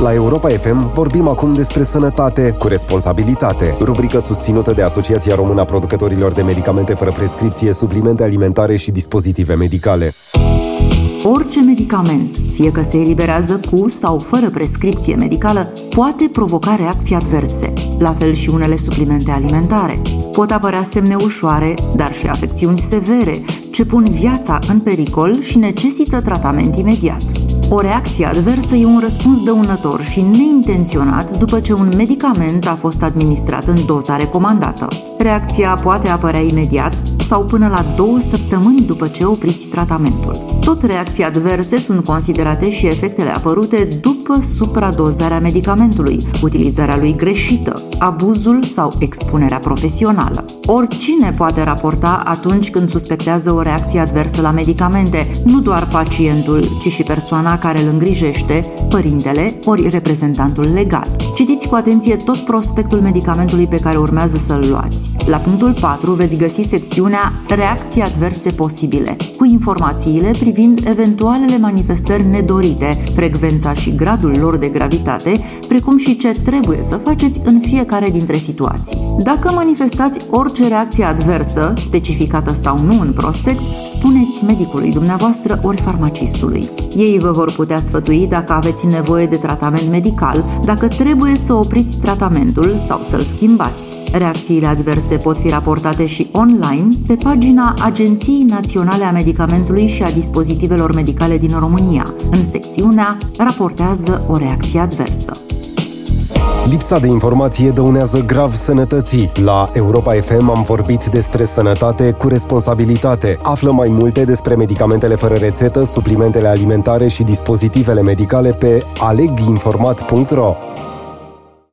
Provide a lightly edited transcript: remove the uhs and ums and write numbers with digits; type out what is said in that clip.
La Europa FM vorbim acum despre sănătate cu responsabilitate. Rubrică susținută de Asociația Română a Producătorilor de Medicamente fără prescripție, suplimente alimentare și dispozitive medicale. Orice medicament, fie că se eliberează cu sau fără prescripție medicală, poate provoca reacții adverse, la fel și unele suplimente alimentare. Pot apărea semne ușoare, dar și afecțiuni severe, ce pun viața în pericol și necesită tratament imediat. O reacție adversă e un răspuns dăunător și neintenționat după ce un medicament a fost administrat în doza recomandată. Reacția poate apărea imediat sau până la 2 săptămâni după ce opriți tratamentul. Tot reacții adverse sunt considerate și efectele apărute după supradozarea medicamentului, utilizarea lui greșită, abuzul sau expunerea profesională. Oricine poate raporta atunci când suspectează o reacție adversă la medicamente, nu doar pacientul, ci și persoana care îl îngrijește, părintele ori reprezentantul legal. Citiți cu atenție tot prospectul medicamentului pe care urmează să-l luați. La punctul 4 veți găsi secțiunea Reacții adverse posibile, cu informațiile privind eventualele manifestări nedorite, frecvența și gradul lor de gravitate, precum și ce trebuie să faceți în fiecare dintre situații. Dacă manifestați orice reacție adversă, specificată sau nu în prospect, spuneți medicului dumneavoastră ori farmacistului. Ei vă vor putea sfătui dacă aveți nevoie de tratament medical, dacă trebuie să opriți tratamentul sau să-l schimbați. Reacțiile adverse pot fi raportate și online pe pagina Agenției Naționale a Medicamentului și a Dispozitivelor Medicale din România, în secțiunea Raportează o reacție adversă. Lipsa de informație dăunează grav sănătății. La Europa FM am vorbit despre sănătate cu responsabilitate. Află mai multe despre medicamentele fără rețetă, suplimentele alimentare și dispozitivele medicale pe aleginformat.ro.